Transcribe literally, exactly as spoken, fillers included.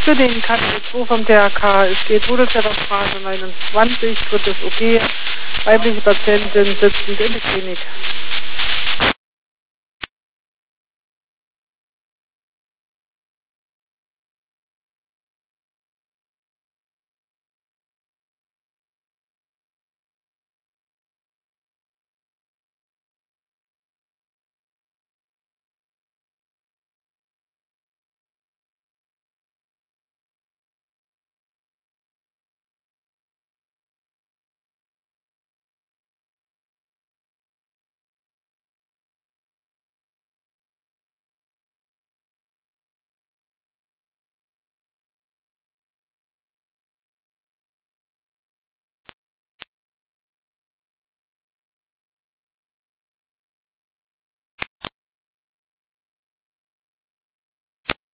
Für den K D zwei vom T H K. Es geht Rudelstädter Straße neunundzwanzig, drittes O G. Weibliche Patientin sitzend in der Klinik.